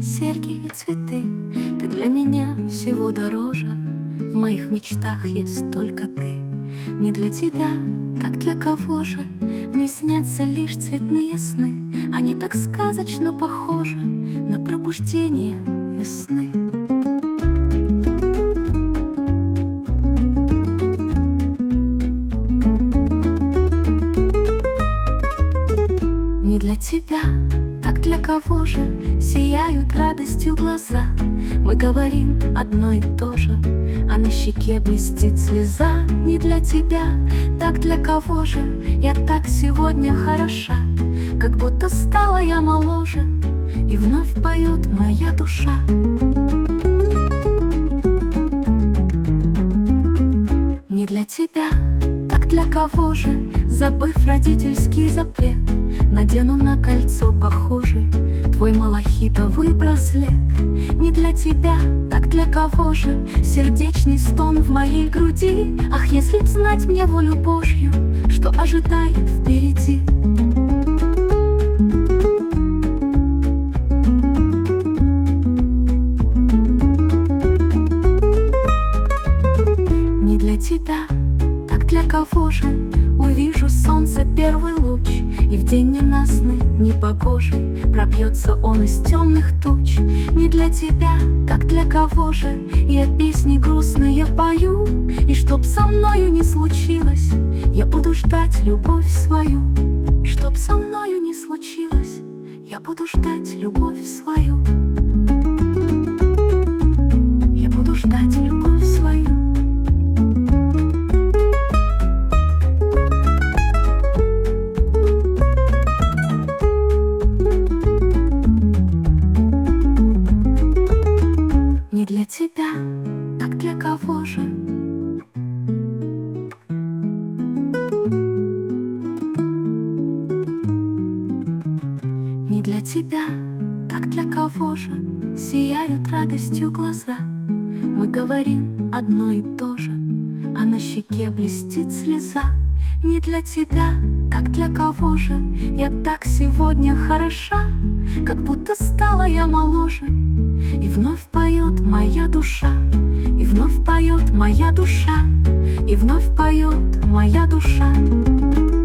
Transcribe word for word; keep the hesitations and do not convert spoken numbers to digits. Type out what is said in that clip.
серьги и цветы. Ты для меня всего дороже, в моих мечтах есть только ты. Не для тебя, так для кого же мне снятся лишь цветные сны. Они так сказочно похожи на пробуждение весны. Не для тебя, так для кого же сияют радостью глаза. Мы говорим одно и то же, а на щеке блестит слеза. Не для тебя, так для кого же я так сегодня хороша, как будто стала я моложе, и вновь поет моя душа. Не для тебя, так для кого же, забыв родительский запрет, надену на кольцо похожий твой малахитовый браслет. Не для тебя, так для кого же сердечный стон в моей груди. Ах, если б знать мне волю Божью, что ожидает впереди. Не для тебя, так для кого же увижу солнце первый луч, и в день ненастный, непогожий пробьется он из темных туч. Не для тебя, так для кого же я песни грустные пою, и чтоб со мною не случилось, я буду ждать любовь свою. Чтоб со мною не случилось, я буду ждать любовь свою. Я буду ждать любовь свою. Не для тебя, так для кого же? Не для тебя, так для кого же сияют радостью глаза. Мы говорим одно и то же, а на щеке блестит слеза. Не для тебя, так для кого же я так сегодня хороша, как будто стала я моложе, и вновь поет моя душа. И вновь поет моя душа. И вновь поет моя душа.